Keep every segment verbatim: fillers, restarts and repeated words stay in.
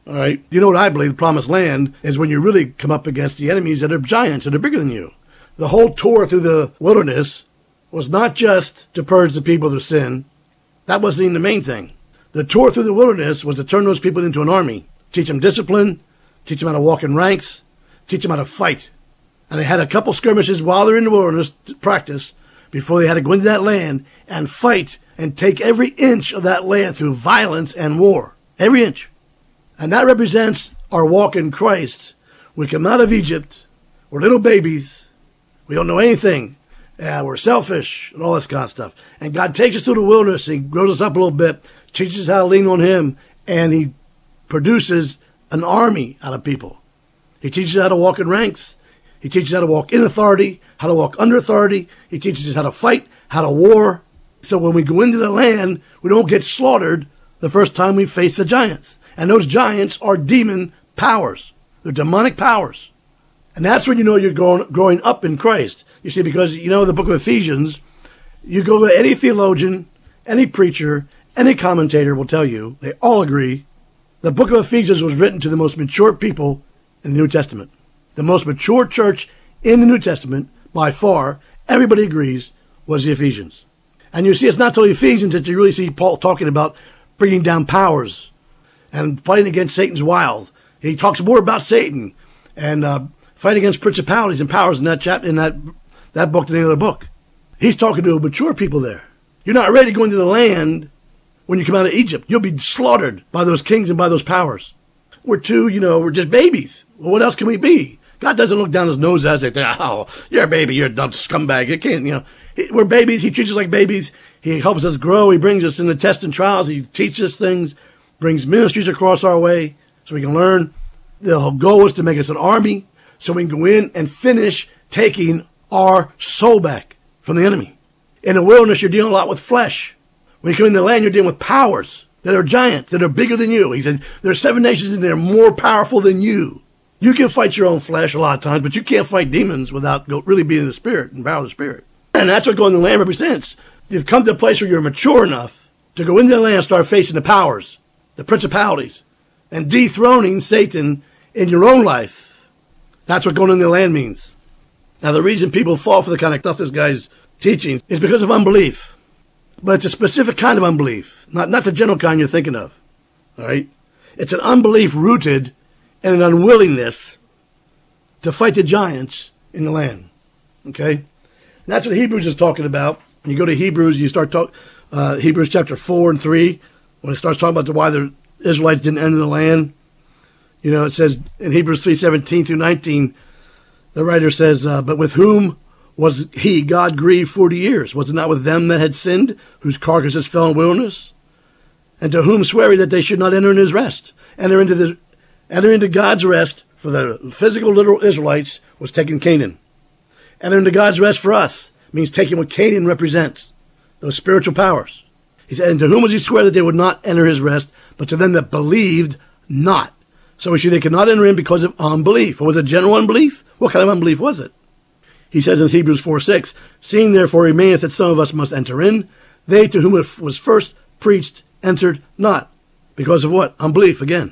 All right. You know what I believe? The promised land is when you really come up against the enemies that are giants, that are bigger than you. The whole tour through the wilderness was not just to purge the people of their sin. That wasn't even the main thing. The tour through the wilderness was to turn those people into an army, teach them discipline, teach them how to walk in ranks, teach them how to fight. And they had a couple skirmishes while they're in the wilderness to practice before they had to go into that land and fight and take every inch of that land through violence and war. Every inch. And that represents our walk in Christ. We come out of Egypt. We're little babies. We don't know anything. Uh, we're selfish and all this kind of stuff. And God takes us through the wilderness. And he grows us up a little bit, teaches us how to lean on him, and he produces an army out of people. He teaches us how to walk in ranks. He teaches us how to walk in authority, how to walk under authority. He teaches us how to fight, how to war. So when we go into the land, we don't get slaughtered the first time we face the giants. And those giants are demon powers. They're demonic powers. And that's when you know you're growing, growing up in Christ. You see, because, you know, the book of Ephesians, you go to any theologian, any preacher, any commentator will tell you, they all agree, the book of Ephesians was written to the most mature people in the New Testament. The most mature church in the New Testament, by far, everybody agrees, was the Ephesians. And you see, it's not till the Ephesians that you really see Paul talking about bringing down powers and fighting against Satan's wiles. He talks more about Satan and uh, fighting against principalities and powers in that chapter, in that that book than any other book. He's talking to mature people there. You're not ready to go into the land when you come out of Egypt. You'll be slaughtered by those kings and by those powers. We're too, you know, we're just babies. Well, what else can we be? God doesn't look down his nose at us and say, oh, you're a baby, you're a dumb scumbag. You can't, you know. We're babies. He treats us like babies. He helps us grow. He brings us in the tests and trials. He teaches us things, brings ministries across our way so we can learn. The whole goal is to make us an army so we can go in and finish taking our soul back from the enemy. In the wilderness, you're dealing a lot with flesh. When you come in the land, you're dealing with powers that are giants, that are bigger than you. He said, there are seven nations and they're more powerful than you. You can fight your own flesh a lot of times, but you can't fight demons without really being in the spirit and power of the spirit. And that's what going to the land represents. You've come to a place where you're mature enough to go into the land and start facing the powers, the principalities, and dethroning Satan in your own life. That's what going into the land means. Now, the reason people fall for the kind of stuff this guy's teaching is because of unbelief. But it's a specific kind of unbelief, not, not the general kind you're thinking of. All right? It's an unbelief rooted in an unwillingness to fight the giants in the land. Okay? And that's what Hebrews is talking about. When you go to Hebrews, you start talk, uh, Hebrews chapter four and three, when it starts talking about the, why the Israelites didn't enter the land. You know, it says in Hebrews three seventeen through nineteen, the writer says, uh, but with whom was he, God, grieved forty years? Was it not with them that had sinned, whose carcasses fell in wilderness? And to whom swear he that they should not enter in his rest? Enter into the enter into God's rest for the physical, literal Israelites was taking Canaan. Enter into God's rest for us means taking what Canaan represents, those spiritual powers. He said, and to whom was he swear that they would not enter his rest, but to them that believed not? So we see they could not enter in because of unbelief. Or was it general unbelief? What kind of unbelief was it? He says in Hebrews four six, seeing therefore remaineth that some of us must enter in, they to whom it was first preached entered not. Because of what? Unbelief again.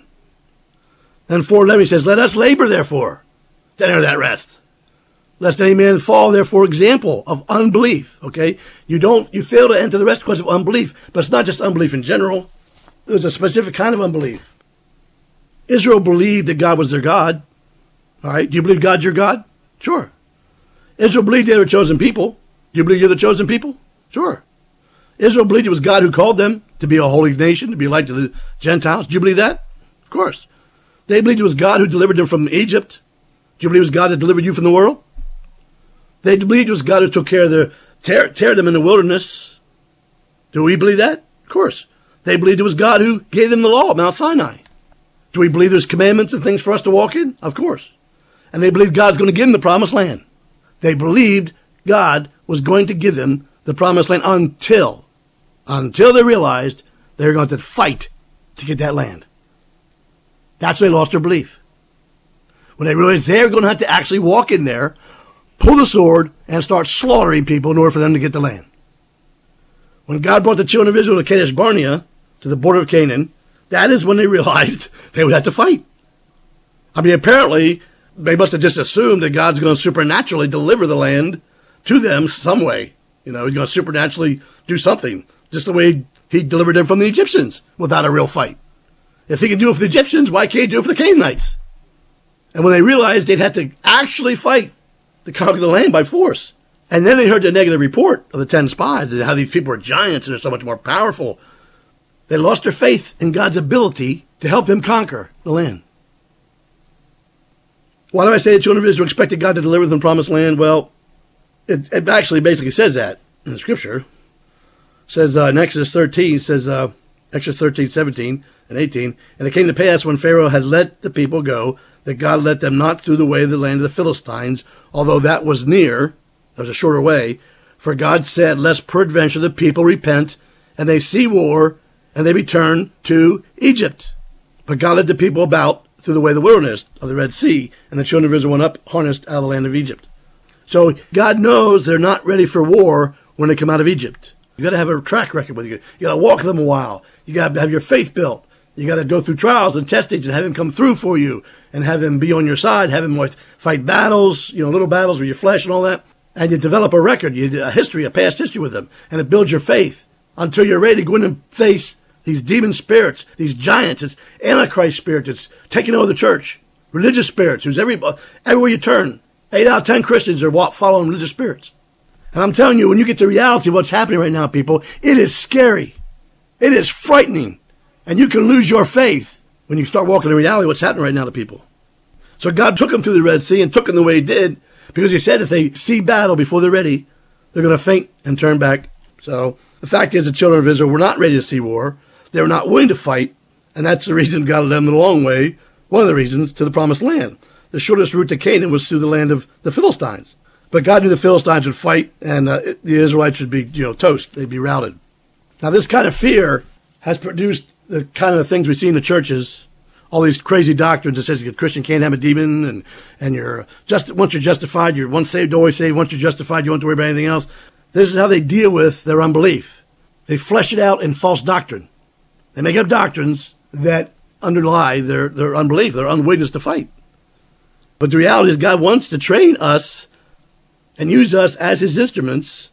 Then four eleven he says, let us labor therefore to enter that rest. Lest any man fall, therefore, example of unbelief. Okay? You don't, you fail to enter the rest because of unbelief. But it's not just unbelief in general. There's a specific kind of unbelief. Israel believed that God was their God. All right? Do you believe God's your God? Sure. Israel believed they were chosen people. Do you believe you're the chosen people? Sure. Israel believed it was God who called them to be a holy nation, to be a light to the Gentiles. Do you believe that? Of course. They believed it was God who delivered them from Egypt. Do you believe it was God that delivered you from the world? They believed it was God who took care of their, tear, tear them in the wilderness. Do we believe that? Of course. They believed it was God who gave them the law at Mount Sinai. Do we believe there's commandments and things for us to walk in? Of course. And they believed God's going to give them the promised land. They believed God was going to give them the promised land until, until they realized they were going to fight to get that land. That's when they lost their belief. When they realized they were going to have to actually walk in there, pull the sword, and start slaughtering people in order for them to get the land. When God brought the children of Israel to Kadesh Barnea, to the border of Canaan, that is when they realized they would have to fight. I mean, apparently, they must have just assumed that God's going to supernaturally deliver the land to them some way. You know, he's going to supernaturally do something, just the way he delivered them from the Egyptians without a real fight. If he can do it for the Egyptians, why can't he do it for the Canaanites? And when they realized they'd have to actually fight to conquer the land by force, and then they heard the negative report of the ten spies, and how these people are giants and they're so much more powerful, they lost their faith in God's ability to help them conquer the land. Why do I say the children of Israel expected God to deliver them the promised land? Well, it, it actually basically says that in the scripture. It says uh, in Exodus thirteen, it says uh, Exodus thirteen, seventeen and eighteen, and it came to pass when Pharaoh had let the people go, that God let them not through the way of the land of the Philistines, although that was near, that was a shorter way. For God said, lest peradventure the people repent, and they see war, and they return to Egypt. But God led the people about through the way of the wilderness of the Red Sea, and the children of Israel went up harnessed out of the land of Egypt. So God knows they're not ready for war when they come out of Egypt. You got to have a track record with you. You got to walk them a while. You got to have your faith built. You got to go through trials and testings and have him come through for you and have him be on your side, have him fight battles, you know, little battles with your flesh and all that. And you develop a record, you a history, a past history with him, and it builds your faith until you're ready to go in and face these demon spirits, these giants. It's Antichrist spirit that's taking over the church, religious spirits, who's every, everywhere you turn. Eight out of ten Christians are following religious spirits. And I'm telling you, when you get to reality of what's happening right now, people, it is scary. It is frightening. And you can lose your faith when you start walking in reality of what's happening right now to people. So God took them through the Red Sea and took them the way he did, because he said if they see battle before they're ready, they're going to faint and turn back. So the fact is the children of Israel were not ready to see war. They were not willing to fight. And that's the reason God led them the long way, one of the reasons, to the promised land. The shortest route to Canaan was through the land of the Philistines. But God knew the Philistines would fight, and uh, the Israelites would be, you know, toast. They'd be routed. Now, this kind of fear has produced the kind of things we see in the churches, all these crazy doctrines that says a Christian can't have a demon, and, and you're just once you're justified, you're once saved, always saved. Once you're justified, you don't have to worry about anything else. This is how they deal with their unbelief. They flesh it out in false doctrine. They make up doctrines that underlie their, their unbelief, their unwillingness to fight. But the reality is God wants to train us and use us as his instruments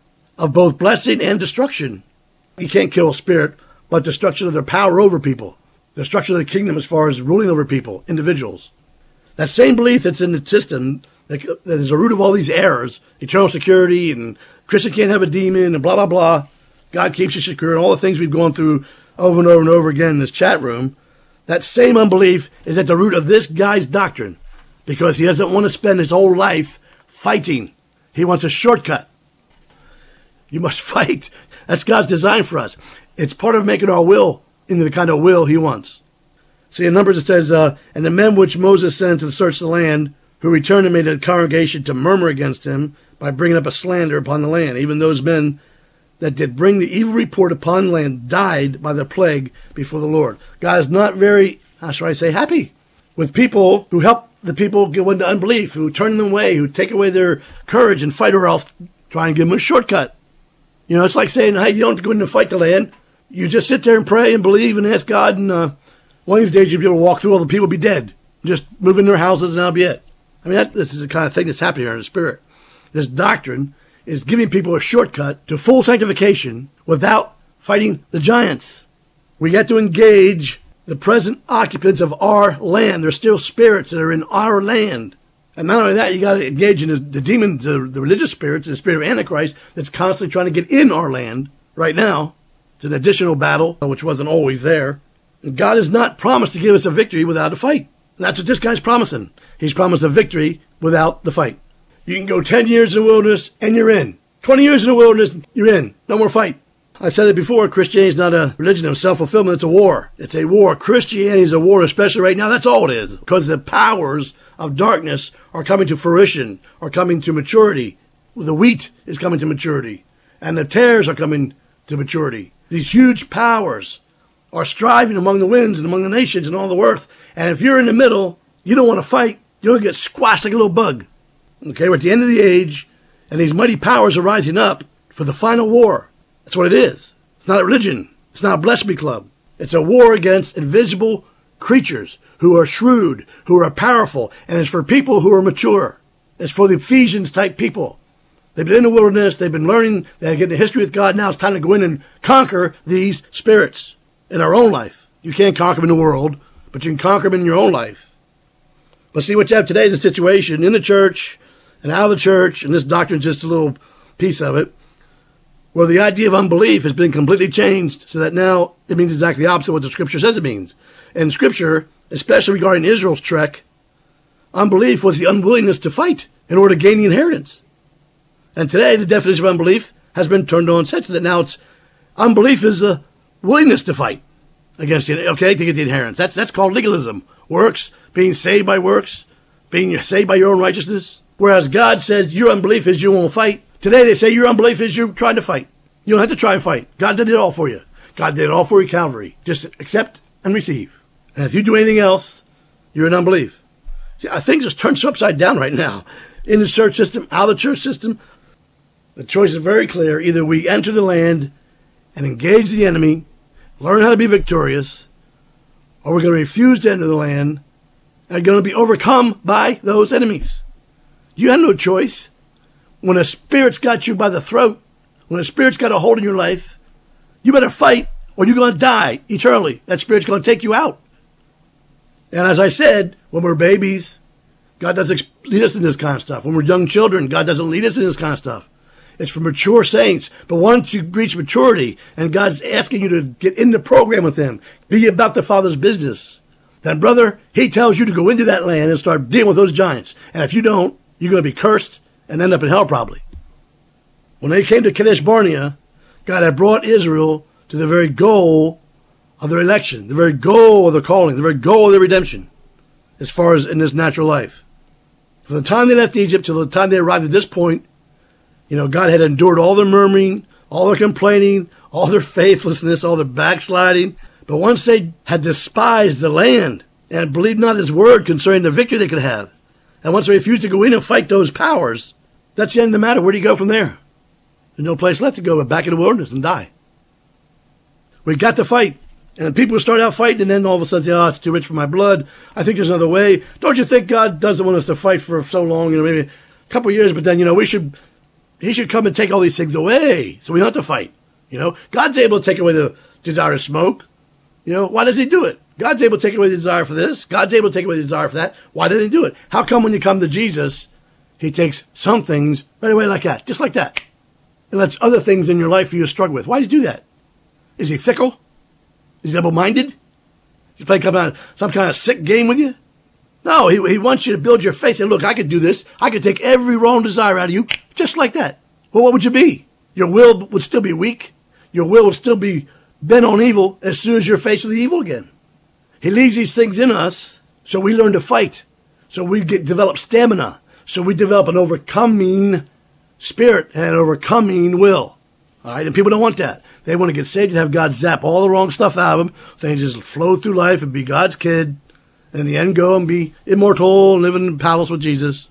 of both blessing and destruction. You can't kill a spirit, but destruction of their power over people, destruction of the kingdom as far as ruling over people, individuals. That same belief that's in the system, that, that is the root of all these errors, eternal security, and Christian can't have a demon, and blah, blah, blah. God keeps you secure, and all the things we've gone through over and over and over again in this chat room. That same unbelief is at the root of this guy's doctrine, because he doesn't want to spend his whole life fighting. He wants a shortcut. You must fight. That's God's design for us. It's part of making our will into the kind of will he wants. See, in Numbers it says, uh, and the men which Moses sent to search the land, who returned and made a congregation to murmur against him by bringing up a slander upon the land. Even those men that did bring the evil report upon the land died by the plague before the Lord. God is not very, how shall I say, happy with people who help the people go into unbelief, who turn them away, who take away their courage and fight, or else try and give them a shortcut. You know, it's like saying, hey, you don't have to go in and fight the land. You just sit there and pray and believe and ask God, and uh, one of these days you'll be able to walk through, all the people will be dead. Just move in their houses and that'll be it. I mean, that, this is the kind of thing that's happening here in the spirit. This doctrine is giving people a shortcut to full sanctification without fighting the giants. We got to engage the present occupants of our land. There's still spirits that are in our land. And not only that, you got to engage in the, the demons, the, the religious spirits, the spirit of Antichrist that's constantly trying to get in our land right now. It's an additional battle, which wasn't always there. And God has not promised to give us a victory without a fight. And that's what this guy's promising. He's promised a victory without the fight. You can go ten years in the wilderness and you're in. twenty years in the wilderness, you're in. No more fight. I've said it before, Christianity is not a religion of self-fulfillment, it's a war. It's a war. Christianity is a war, especially right now. That's all it is. Because the powers of darkness are coming to fruition, are coming to maturity. The wheat is coming to maturity. And the tares are coming to maturity. These huge powers are striving among the winds and among the nations and all the earth. And if you're in the middle, you don't want to fight. You're going to get squashed like a little bug. Okay, we're at the end of the age, and these mighty powers are rising up for the final war. That's what it is. It's not a religion. It's not a blasphemy club. It's a war against invisible creatures who are shrewd, who are powerful, and it's for people who are mature. It's for the Ephesians type people. They've been in the wilderness, they've been learning, they're getting a history with God. Now it's time to go in and conquer these spirits in our own life. You can't conquer them in the world, but you can conquer them in your own life. But see, what you have today is a situation in the church and out of the church, and this doctrine is just a little piece of it, where the idea of unbelief has been completely changed so that now it means exactly the opposite of what the Scripture says it means. In Scripture, especially regarding Israel's trek, unbelief was the unwillingness to fight in order to gain the inheritance. And today, the definition of unbelief has been turned on such that now it's unbelief is the willingness to fight against it, okay, to get the inheritance. That's that's called legalism. Works, being saved by works, being saved by your own righteousness. Whereas God says your unbelief is you won't fight. Today they say your unbelief is you're trying to fight. You don't have to try and fight. God did it all for you. God did it all for you, Calvary. Just accept and receive. And if you do anything else, you're in unbelief. See, things just turned upside down right now. In the church system, out of the church system, the choice is very clear. Either we enter the land and engage the enemy, learn how to be victorious, or we're going to refuse to enter the land and are going to be overcome by those enemies. You have no choice. When a spirit's got you by the throat, when a spirit's got a hold in your life, you better fight or you're going to die eternally. That spirit's going to take you out. And as I said, when we're babies, God doesn't lead us in this kind of stuff. When we're young children, God doesn't lead us in this kind of stuff. It's for mature saints. But once you reach maturity and God's asking you to get in the program with him, be about the Father's business, then, brother, he tells you to go into that land and start dealing with those giants. And if you don't, you're going to be cursed and end up in hell probably. When they came to Kadesh Barnea, God had brought Israel to the very goal of their election, the very goal of their calling, the very goal of their redemption, as far as in this natural life. From the time they left Egypt till the time they arrived at this point, you know, God had endured all their murmuring, all their complaining, all their faithlessness, all their backsliding. But once they had despised the land and believed not his word concerning the victory they could have, and once they refused to go in and fight those powers, that's the end of the matter. Where do you go from there? There's no place left to go but back in the wilderness and die. We got to fight. And people start out fighting and then all of a sudden say, oh, it's too rich for my blood. I think there's another way. Don't you think God doesn't want us to fight for so long, you know, maybe a couple of years, but then, you know, we should, he should come and take all these things away so we don't have to fight. You know, God's able to take away the desire to smoke. You know, why does he do it? God's able to take away the desire for this. God's able to take away the desire for that. Why did he do it? How come when you come to Jesus, he takes some things right away like that, just like that, and lets other things in your life for you to struggle with? Why does he do that? Is he fickle? Is he double-minded? Is he playing some kind of sick game with you? No, he, he wants you to build your faith. Say, look, I could do this. I could take every wrong desire out of you, just like that. Well, what would you be? Your will would still be weak. Your will would still be bent on evil as soon as you're faced with the evil again. He leaves these things in us so we learn to fight, so we get develop stamina, so we develop an overcoming spirit and an overcoming will. All right, and people don't want that. They want to get saved and have God zap all the wrong stuff out of them. So they just flow through life and be God's kid, and in the end go and be immortal and live in the palace with Jesus.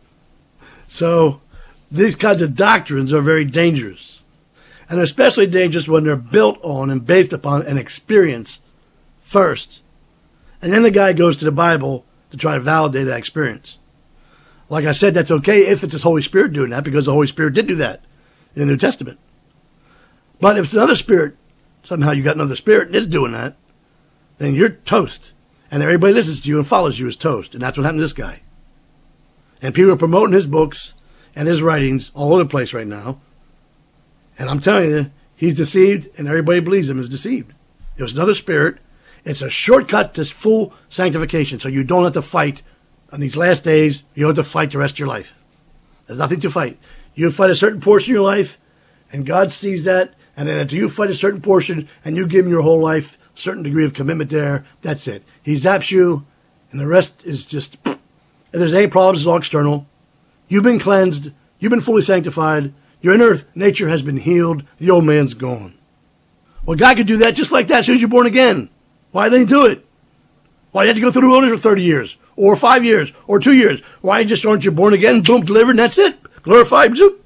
So these kinds of doctrines are very dangerous. And they're especially dangerous when they're built on and based upon an experience first. And then the guy goes to the Bible to try to validate that experience. Like I said, that's okay if it's his Holy Spirit doing that, because the Holy Spirit did do that in the New Testament. But if it's another spirit, somehow you got another spirit and it's doing that, then you're toast. And everybody listens to you and follows you as toast. And that's what happened to this guy. And people are promoting his books and his writings all over the place right now. And I'm telling you, he's deceived and everybody believes him is deceived. It was another spirit. It's a shortcut to full sanctification. So you don't have to fight on these last days. You don't have to fight the rest of your life. There's nothing to fight. You fight a certain portion of your life, and God sees that. And then after you fight a certain portion and you give him your whole life, a certain degree of commitment there, that's it. He zaps you, and the rest is just, if there's any problems, it's all external. You've been cleansed. You've been fully sanctified. Your inner nature has been healed. The old man's gone. Well, God could do that just like that as soon as you're born again. Why didn't he do it? Why did you have to go through the wilderness for thirty years, or five years, or two years? Why just aren't you born again, boom, delivered, and that's it? Glorified, zoop.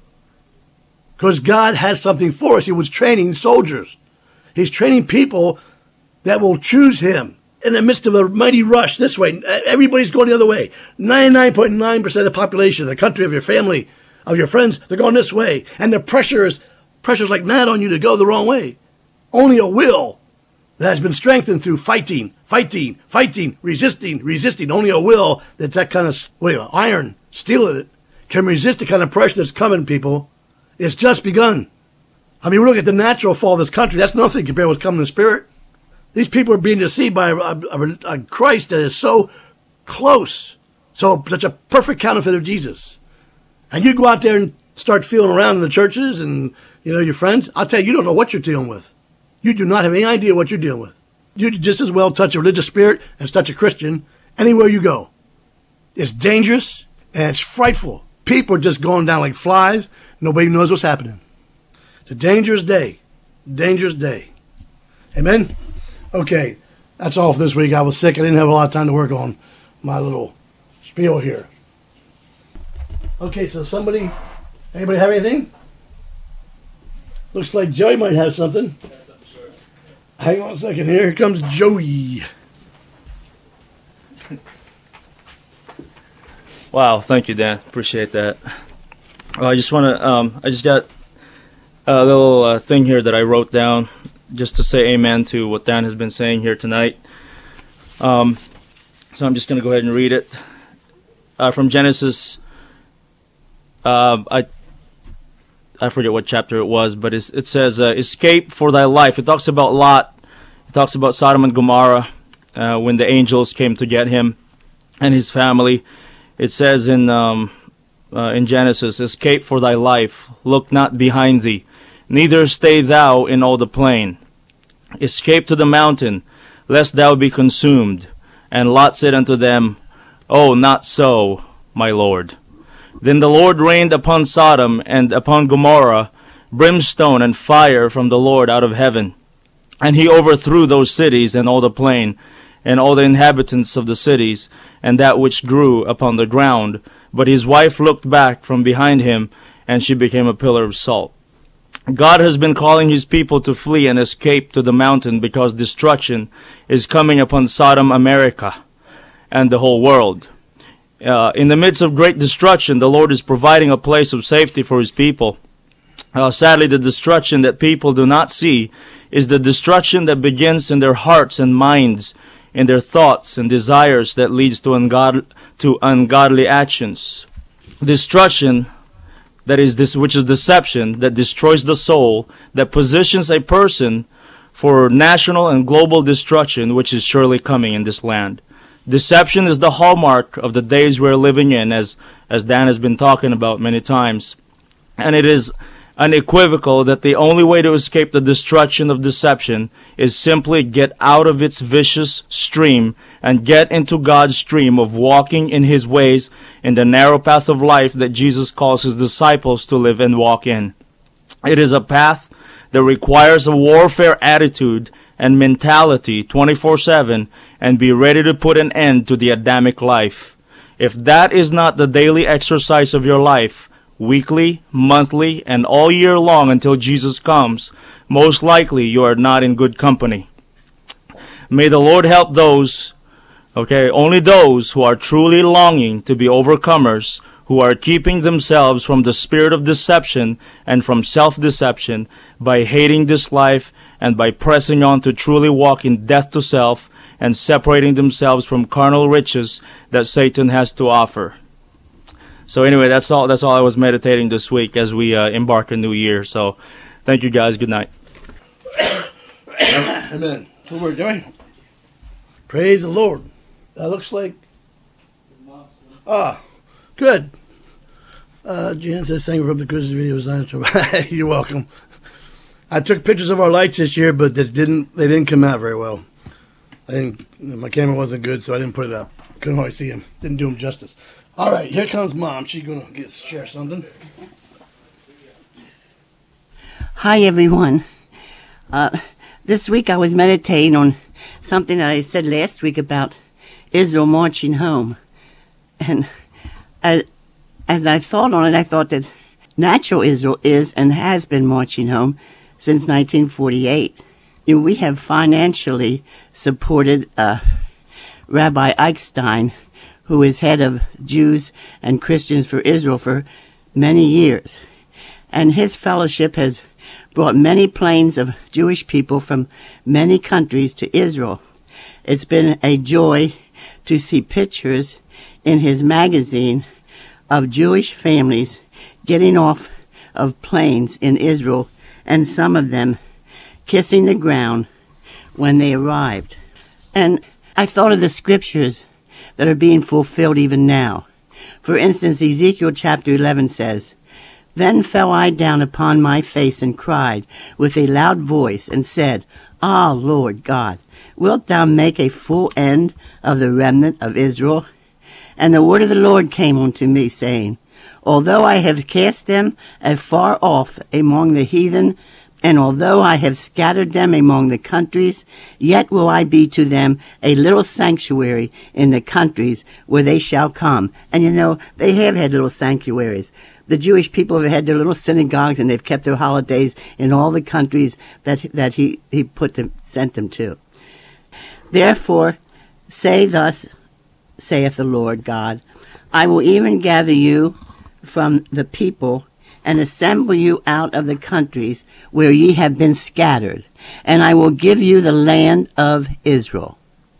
Because God has something for us. He was training soldiers. He's training people that will choose him in the midst of a mighty rush this way. Everybody's going the other way. ninety-nine point nine percent of the population of the country, of your family, of your friends, they're going this way. And the pressure is, pressure's like mad on you to go the wrong way. Only a will that has been strengthened through fighting, fighting, fighting, resisting, resisting. Only a will that's that kind of, what do you know, iron, steel in it, can resist the kind of pressure that's coming, people. It's just begun. I mean, we look at the natural fall of this country. That's nothing compared to what's coming in the spirit. These people are being deceived by a, a, a Christ that is so close, so such a perfect counterfeit of Jesus. And you go out there and start feeling around in the churches and, you know, your friends. I'll tell you, you don't know what you're dealing with. You do not have any idea what you're dealing with. You just as well touch a religious spirit as touch a Christian anywhere you go. It's dangerous and it's frightful. People are just going down like flies. Nobody knows what's happening. It's a dangerous day. Dangerous day. Amen? Okay, that's all for this week. I was sick. I didn't have a lot of time to work on my little spiel here. Okay, so somebody, anybody have anything? Looks like Joey might have something. Hang on a second here. Here comes Joey. Wow, thank you, Dan. Appreciate that. Well, I just want to, um, I just got a little uh, thing here that I wrote down just to say amen to what Dan has been saying here tonight. Um, so I'm just going to go ahead and read it. Uh, from Genesis, uh, I I forget what chapter it was, but it's, it says, uh, escape for thy life. It talks about Lot. It talks about Sodom and Gomorrah uh, when the angels came to get him and his family. It says in um, uh, in Genesis, escape for thy life. Look not behind thee. Neither stay thou in all the plain. Escape to the mountain, lest thou be consumed. And Lot said unto them, Oh, not so, my Lord. Then the Lord rained upon Sodom and upon Gomorrah brimstone and fire from the Lord out of heaven. And he overthrew those cities and all the plain, and all the inhabitants of the cities, and that which grew upon the ground. But his wife looked back from behind him, and she became a pillar of salt. God has been calling his people to flee and escape to the mountain because destruction is coming upon Sodom, America, and the whole world. Uh, in the midst of great destruction, the Lord is providing a place of safety for his people. Uh, sadly, the destruction that people do not see is the destruction that begins in their hearts and minds, in their thoughts and desires that leads to, ungod- to ungodly actions. Destruction, that is this, which is deception, that destroys the soul, that positions a person for national and global destruction, which is surely coming in this land. Deception is the hallmark of the days we're living in, as, as Dan has been talking about many times. And it is unequivocal that the only way to escape the destruction of deception is simply get out of its vicious stream and get into God's stream of walking in his ways in the narrow path of life that Jesus calls his disciples to live and walk in. It is a path that requires a warfare attitude and mentality twenty-four seven and be ready to put an end to the Adamic life. If that is not the daily exercise of your life, weekly, monthly, and all year long until Jesus comes, most likely you are not in good company. May the Lord help those, okay, only those who are truly longing to be overcomers, who are keeping themselves from the spirit of deception and from self-deception by hating this life and by pressing on to truly walk in death to self and separating themselves from carnal riches that Satan has to offer. So anyway, that's all that's all I was meditating this week as we uh, embark a new year. So thank you guys. Good night. Amen. That's what we're doing. Praise the Lord. That looks like... Ah, good. Uh, Jan says, thank you for the Christmas videos. You're welcome. I took pictures of our lights this year, but they didn't they didn't come out very well. I didn't, my camera wasn't good, so I didn't put it up. Couldn't hardly see him. Didn't do him justice. All right, here comes Mom. She's going to get share something. Hi, everyone. Uh, this week I was meditating on something that I said last week about Israel marching home. And as, as I thought on it, I thought that natural Israel is and has been marching home since nineteen forty-eight. You know, we have financially supported uh, Rabbi Eichstein, who is head of Jews and Christians for Israel for many years. And his fellowship has brought many planes of Jewish people from many countries to Israel. It's been a joy to see pictures in his magazine of Jewish families getting off of planes in Israel, and some of them kissing the ground when they arrived. And I thought of the scriptures that are being fulfilled even now. For instance, Ezekiel chapter eleven says, "Then fell I down upon my face and cried with a loud voice and said, Ah, Lord God, wilt thou make a full end of the remnant of Israel? And the word of the Lord came unto me, saying, Although I have cast them afar off among the heathen, and although I have scattered them among the countries, yet will I be to them a little sanctuary in the countries where they shall come." And you know, they have had little sanctuaries. The Jewish people have had their little synagogues, and they've kept their holidays in all the countries that that he, he put them, sent them to. "Therefore, say thus, saith the Lord God, I will even gather you from the people, and assemble you out of the countries where ye have been scattered, and I will give you the land of Israel."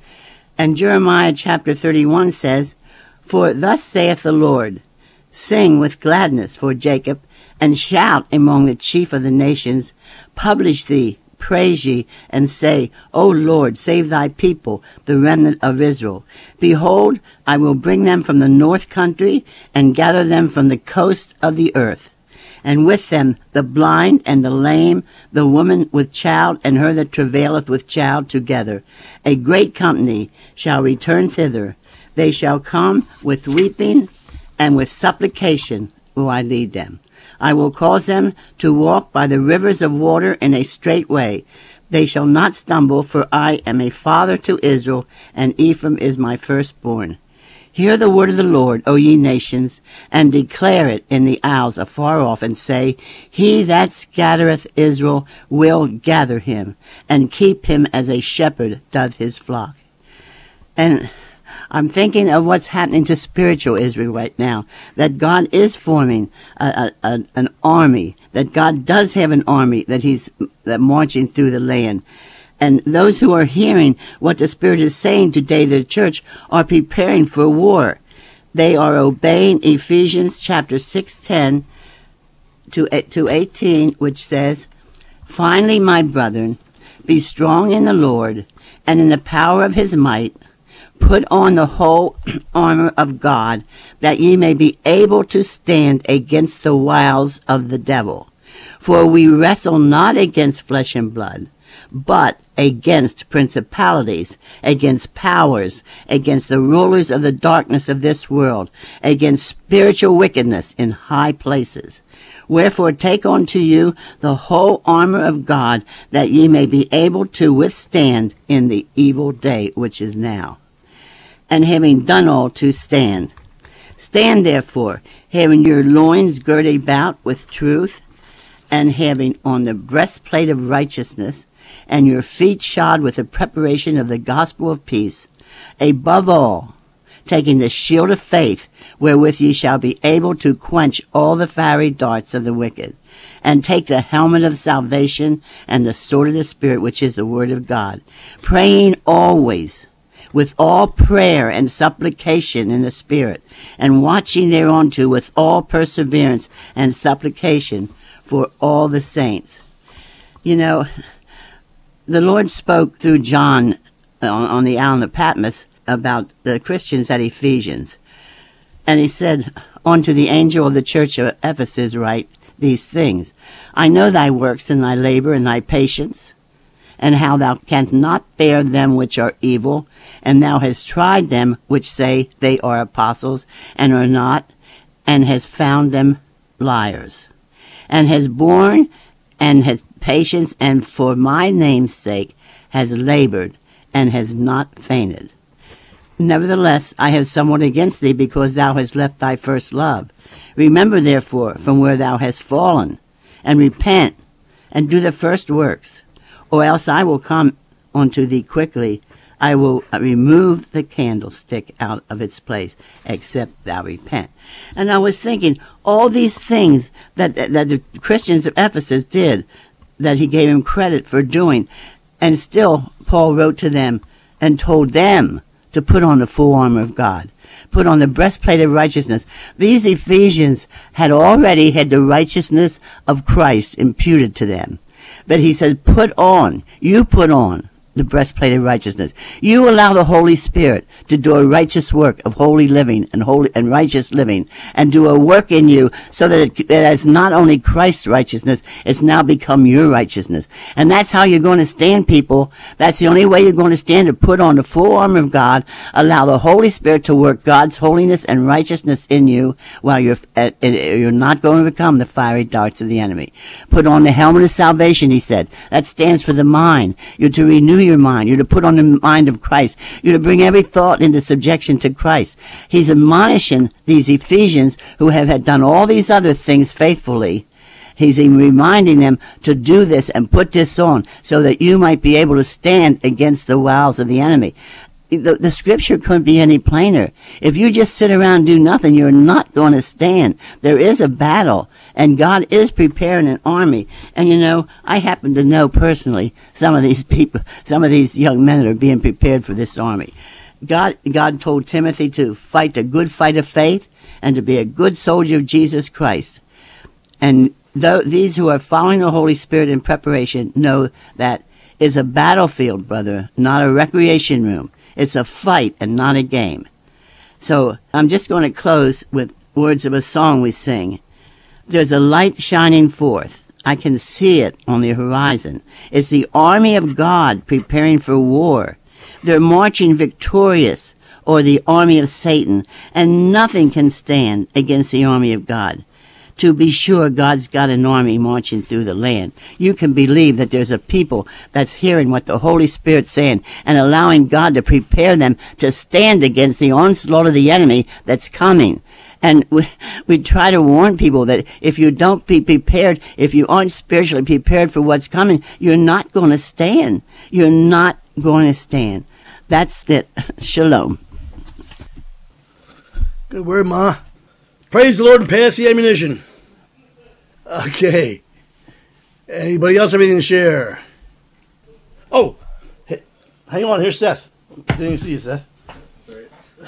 And Jeremiah chapter thirty-one says, "For thus saith the Lord, Sing with gladness for Jacob, and shout among the chief of the nations. Publish thee, praise ye, and say, O Lord, save thy people, the remnant of Israel. Behold, I will bring them from the north country, and gather them from the coasts of the earth. And with them the blind and the lame, the woman with child, and her that travaileth with child together. A great company shall return thither. They shall come with weeping, and with supplication will I lead them. I will cause them to walk by the rivers of water in a straight way. They shall not stumble, for I am a father to Israel, and Ephraim is my firstborn. Hear the word of the Lord, O ye nations, and declare it in the isles afar off, and say, He that scattereth Israel will gather him, and keep him as a shepherd doth his flock." And I'm thinking of what's happening to spiritual Israel right now, that God is forming a, a, a, an army, that God does have an army that he's that marching through the land. And those who are hearing what the Spirit is saying today to the church are preparing for war. They are obeying Ephesians chapter six ten to, to eighteen, which says, "Finally, my brethren, be strong in the Lord, and in the power of his might. Put on the whole armor of God, that ye may be able to stand against the wiles of the devil. For we wrestle not against flesh and blood, but against principalities, against powers, against the rulers of the darkness of this world, against spiritual wickedness in high places. Wherefore take unto you the whole armor of God, that ye may be able to withstand in the evil day which is now. And having done all, to stand. Stand therefore, having your loins girded about with truth, and having on the breastplate of righteousness, and your feet shod with the preparation of the gospel of peace. Above all, taking the shield of faith, wherewith ye shall be able to quench all the fiery darts of the wicked. And take the helmet of salvation, and the sword of the Spirit, which is the word of God, praying always with all prayer and supplication in the Spirit, and watching thereunto with all perseverance and supplication for all the saints. You know, the Lord spoke through John on, on the island of Patmos about the Christians at Ephesians. And he said, Unto the angel of the church of Ephesus write these things. I know thy works and thy labor and thy patience, and how thou canst not bear them which are evil, and thou hast tried them which say they are apostles, and are not, and hast found them liars, and has borne, and has patience, and for my name's sake has labored, and has not fainted. Nevertheless, I have somewhat against thee, because thou hast left thy first love. Remember, therefore, from where thou hast fallen, and repent, and do the first works. or else I will come unto thee quickly. I will remove the candlestick out of its place, except thou repent. And I was thinking, all these things that, that, that the Christians of Ephesus did, that he gave him credit for doing, and still Paul wrote to them and told them to put on the full armor of God, put on the breastplate of righteousness. These Ephesians had already had the righteousness of Christ imputed to them. But he says, put on, you put on the breastplate of righteousness. You allow the Holy Spirit to do a righteous work of holy living and holy and righteous living, and do a work in you so that, it, that it's not only Christ's righteousness, it's now become your righteousness. And that's how you're going to stand, people. That's the only way you're going to stand, to put on the full armor of God, allow the Holy Spirit to work God's holiness and righteousness in you, while you're uh, you're not going to become the fiery darts of the enemy. Put on the helmet of salvation, he said. That stands for the mind. You're to renew your mind. You're to put on the mind of Christ. You're to bring every thought into subjection to Christ. He's admonishing these Ephesians who have had done all these other things faithfully. He's reminding them to do this and put this on so that you might be able to stand against the wiles of the enemy. The, the scripture couldn't be any plainer. If you just sit around and do nothing, you're not going to stand. There is a battle, and God is preparing an army. And you know, I happen to know personally some of these people, some of these young men that are being prepared for this army. God, God told Timothy to fight a good fight of faith and to be a good soldier of Jesus Christ. And though these who are following the Holy Spirit in preparation know that it's a battlefield, brother, not a recreation room. It's a fight and not a game. So I'm just going to close with words of a song we sing. There's a light shining forth. I can see it on the horizon. It's the army of God preparing for war. They're marching victorious, or the army of Satan, and nothing can stand against the army of God. To be sure, God's got an army marching through the land. You can believe that there's a people that's hearing what the Holy Spirit's saying and allowing God to prepare them to stand against the onslaught of the enemy that's coming. And we, we try to warn people that if you don't be prepared, if you aren't spiritually prepared for what's coming, you're not going to stand. You're not going to stand. That's it. Shalom. Good word, Ma. Praise the Lord and pass the ammunition. Okay. Anybody else have anything to share? Oh, hey, hang on. Here's Seth. Didn't even see you, Seth. Sorry.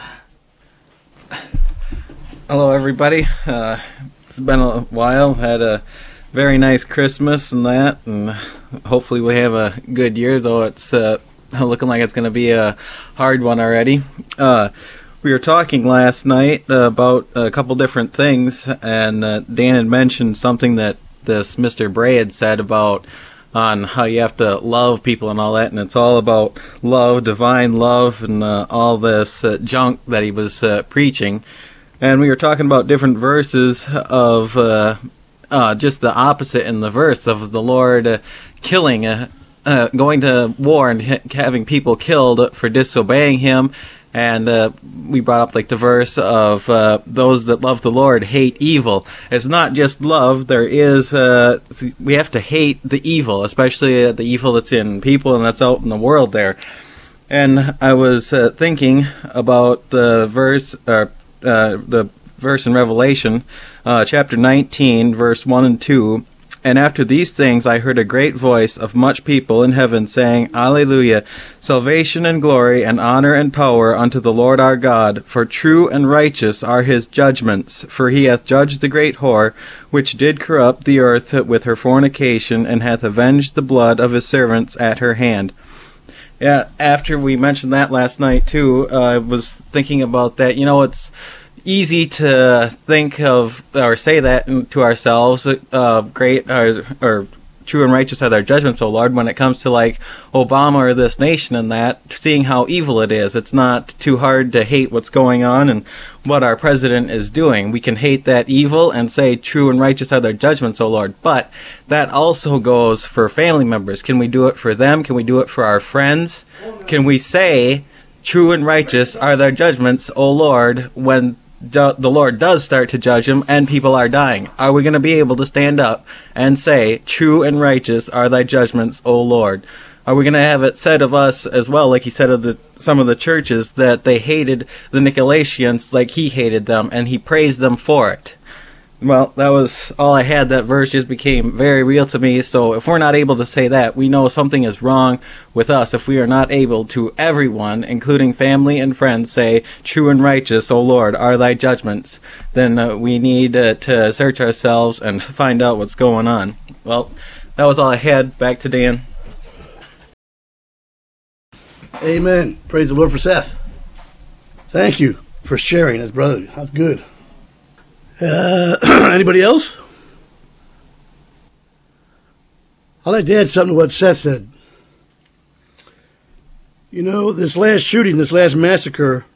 Hello, everybody. Uh, it's been a while. Had a very nice Christmas and that, and hopefully we have a good year, though it's uh, looking like it's going to be a hard one already. Uh, We were talking last night uh, about a couple different things, and uh, Dan had mentioned something that this Mister Bray had said about on how you have to love people and all that, and it's all about love, divine love, and uh, all this uh, junk that he was uh, preaching. And we were talking about different verses of uh, uh, just the opposite in the verse of the Lord uh, killing, uh, uh, going to war and ha- having people killed for disobeying him. And uh, we brought up like the verse of uh, those that love the Lord hate evil. It's not just love. There is uh, we have to hate the evil, especially uh, the evil that's in people and that's out in the world there. And I was uh, thinking about the verse, uh, uh, the verse in Revelation, uh, chapter nineteen, verse one and two. And after these things I heard a great voice of much people in heaven saying, Alleluia! Salvation and glory and honor and power unto the Lord our God, for true and righteous are his judgments. For he hath judged the great whore, which did corrupt the earth with her fornication, and hath avenged the blood of his servants at her hand. Yeah, after we mentioned that last night too, uh, I was thinking about that. You know, it's easy to think of or say that to ourselves, uh, great or, or true and righteous are their judgments, O Lord, when it comes to like Obama or this nation and that, seeing how evil it is. It's not too hard to hate what's going on and what our president is doing. We can hate that evil and say true and righteous are their judgments, O Lord. But that also goes for family members. Can we do it for them? Can we do it for our friends? Can we say true and righteous are their judgments, O Lord, when ju- the Lord does start to judge them and people are dying, are we going to be able to stand up and say, "True and righteous are thy judgments, O Lord"? Are we going to have it said of us as well, like he said of the some of the churches, that they hated the Nicolaitans like he hated them, and he praised them for it? Well, that was all I had. That verse just became very real to me. So if we're not able to say that, we know something is wrong with us. If we are not able to, everyone, including family and friends, say, "True and righteous, O Lord, are thy judgments," then uh, we need uh, to search ourselves and find out what's going on. Well, that was all I had. Back to Dan. Amen. Praise the Lord for Seth. Thank you for sharing as brother. That's good. Uh, anybody else? I'd like to add something to what Seth said. You know, this last shooting, this last massacre,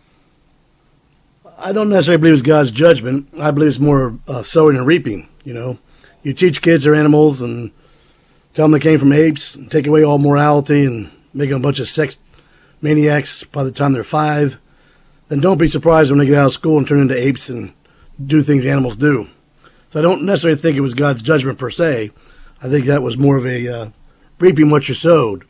I don't necessarily believe it's God's judgment. I believe it's more uh, sowing and reaping, you know. You teach kids they're animals and tell them they came from apes and take away all morality and make them a bunch of sex maniacs by the time they're five. Then don't be surprised when they get out of school and turn into apes and do things animals do. So I don't necessarily think it was God's judgment per se. I think that was more of a uh, reaping what you sowed.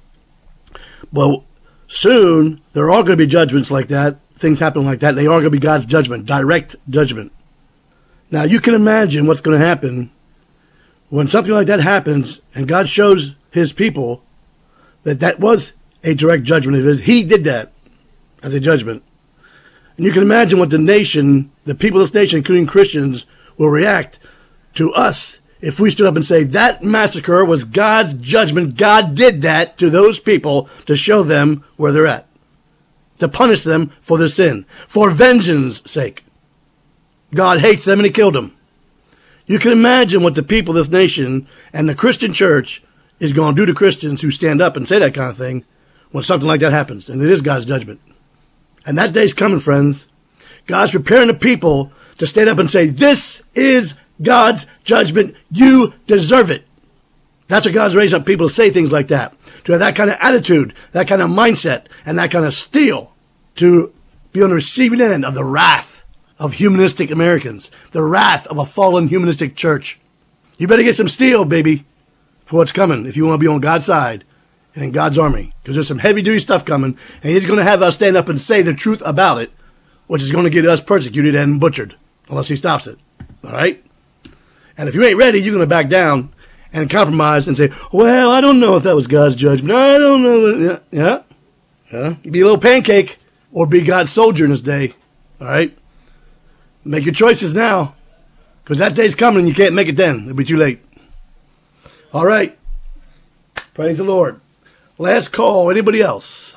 But soon, there are going to be judgments like that, things happen like that, and they are going to be God's judgment, direct judgment. Now, you can imagine what's going to happen when something like that happens and God shows his people that that was a direct judgment of his. He did that as a judgment. And you can imagine what the nation, the people of this nation, including Christians, will react to us if we stood up and say, that massacre was God's judgment. God did that to those people to show them where they're at, to punish them for their sin, for vengeance sake. God hates them and he killed them. You can imagine what the people of this nation and the Christian church is going to do to Christians who stand up and say that kind of thing when something like that happens. And it is God's judgment. And that day's coming, friends. God's preparing the people to stand up and say, this is God's judgment. You deserve it. That's what God's raising up people to say things like that, to have that kind of attitude, that kind of mindset, and that kind of steel to be on the receiving end of the wrath of humanistic Americans, the wrath of a fallen humanistic church. You better get some steel, baby, for what's coming if you want to be on God's side and in God's army, because there's some heavy-duty stuff coming, and he's going to have us stand up and say the truth about it, which is going to get us persecuted and butchered, unless he stops it. All right? And if you ain't ready, you're going to back down and compromise and say, well, I don't know if that was God's judgment. I don't know. Yeah, yeah. yeah. You be a little pancake or be God's soldier in this day. All right? Make your choices now, because that day's coming and you can't make it then. It'll be too late. All right. Praise the Lord. Last call. Anybody else?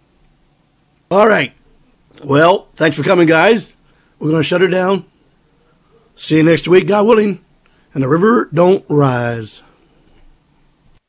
All right. Well, thanks for coming, guys. We're going to shut her down. See you next week, God willing. And the river don't rise.